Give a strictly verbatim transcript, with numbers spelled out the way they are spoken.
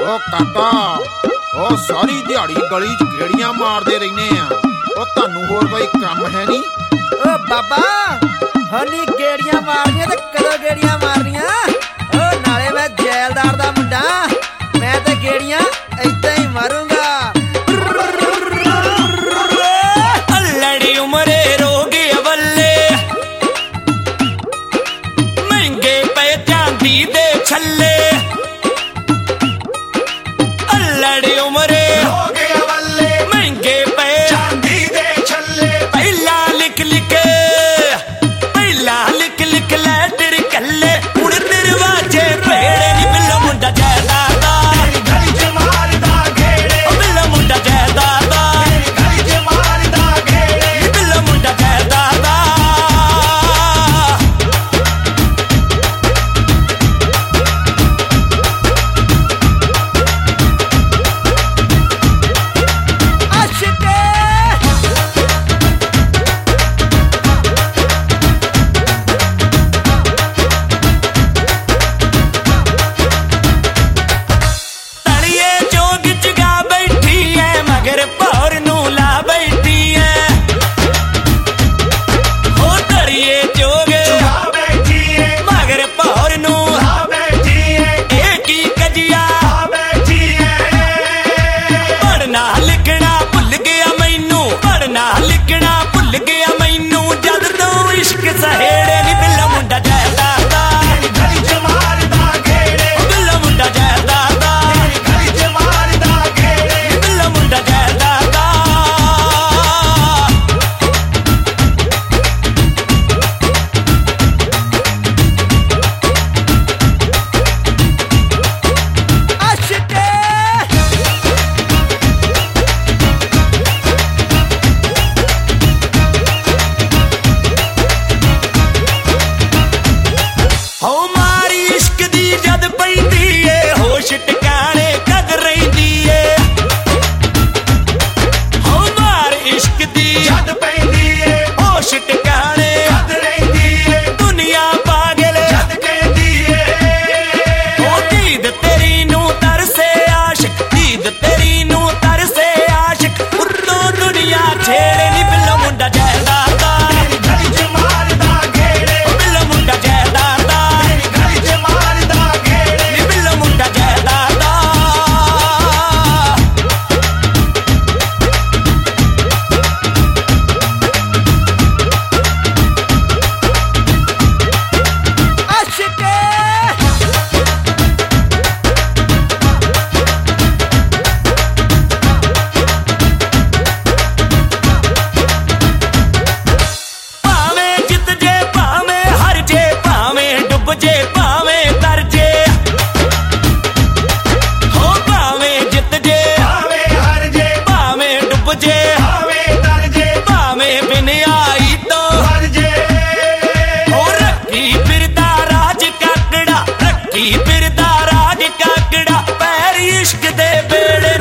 ओ काका ओ सारी दिहाड़ी गली च गेड़ियां मारदे रहने आ ओ तानू होर कोई काम है नी? ओ बाबा हनी गेड़ियां मारनियां ते कदों गेड़ियां मारनियां? ओ नाले मैं जैलदार दा मुंडा, मैं ते गेड़ियां ऐदां ही मारूंगा। अल्लड़ी उमरे रोगे अवल्ले महंगे पे चांदी दे छल्ले। अल्लड़ी उमरे रोगे अवल्ले महंगे पे चांदी दे छल्ले। पहला लिख लिख पहला लिख लिख लैटर कल्ले उड़ दरवाजे पेड़े नी बिल्लो मुंडा जैदादा गली च मारदा घेड़े। ओ बिल्लो मुंडा जैदादा गली च मारदा घेड़े। बिल्लो मुंडा जैदादा तड़िए जोग जगा बैठी है मगर पौर नू ला बैठी है। ओ तड़िए जोग जगा बैठी है मगर पौर नू ला बैठी है। एक ही कजिया बैठी है। पढ़ना लिखना भुल गया मैनू, पढ़ना लिखना भुल गया मैनू जद तो इश्क सहेड़े नी बिल्लो मुंडा जैदादा गली च मारदा घेड़े। ओ बिल्लो मुंडा जैदादा गली च मारदा घेड़े। बिल्लो मुंडा जैदादा हो मारी इश्क दी जद पैंदी ए होश टिकाने कद रहिंदी ए। हो मारी इश्क दी जद पैंदी ए होश टिकाने कद रहिंदी ए। दुनिया पागल जद कहदी ए ओ दीद तेरी नू तरसे आशिक, दीद तेरी नू तरसे आशिक। उर्दू दुनिया छेड़े नी बिल्लो मुंडा जैदादा गली च मारदा घेड़े। ओ बिल्लो मुंडा जैदादा गली च मारदा घेड़े। नी बिल्लो मुंडा जैदादा भावें जित जे भावें हर जे भावें डुब जे भावें तर जे। हो भावें जित जे भावें हर जे भावें डुब जे भावें तर जे। भावें बिन आई तो हर जे हो रखी फिरदा राज काकड़ा, रखी फिरदा राज काकड़ा। पैर इश्क दे बेड़े